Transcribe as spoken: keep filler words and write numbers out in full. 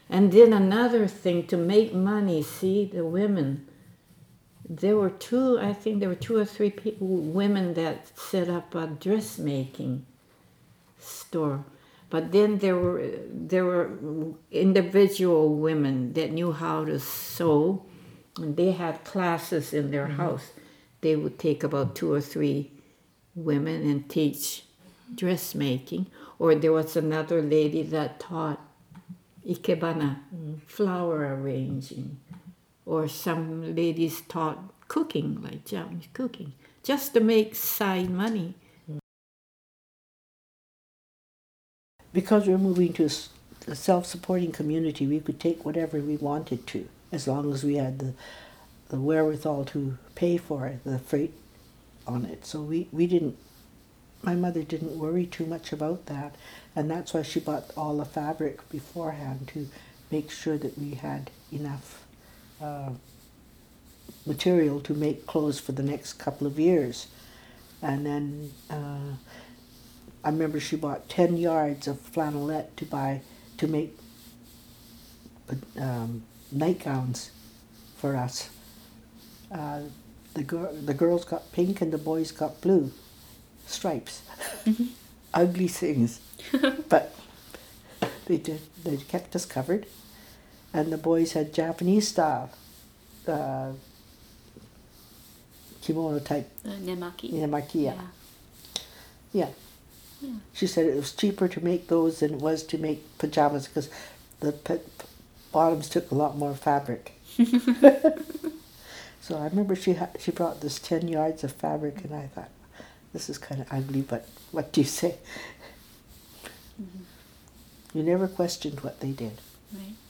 And then another thing, to make money, see, the women, there were two, I think there were two or three people, women that set up a dressmaking store. But then there were there were individual women that knew how to sew, and they had classes in their mm-hmm. house. They would take about two or three women and teach dressmaking. Or there was another lady that taught ikebana, mm-hmm. flower arranging. Or some ladies taught cooking, like Japanese cooking, just to make side money. Because we're moving to a self-supporting community, we could take whatever we wanted to, as long as we had the, the wherewithal to pay for it, the freight on it. So we, we didn't, my mother didn't worry too much about that, and that's why she bought all the fabric beforehand, to make sure that we had enough uh, material to make clothes for the next couple of years. And then uh, I remember she bought ten yards of flannelette to buy to make um, nightgowns for us. Uh, the girl, the girls got pink and the boys got blue stripes. Mm-hmm. Ugly things, but they did. They kept us covered, and the boys had Japanese style uh, kimono type. Uh, nemaki. Nemaki, yeah. yeah. yeah. Yeah. She said it was cheaper to make those than it was to make pajamas because the p- bottoms took a lot more fabric. So I remember she ha- she brought this ten yards of fabric, and I thought, this is kind of ugly, but what do you say? Mm-hmm. You never questioned what they did. Right.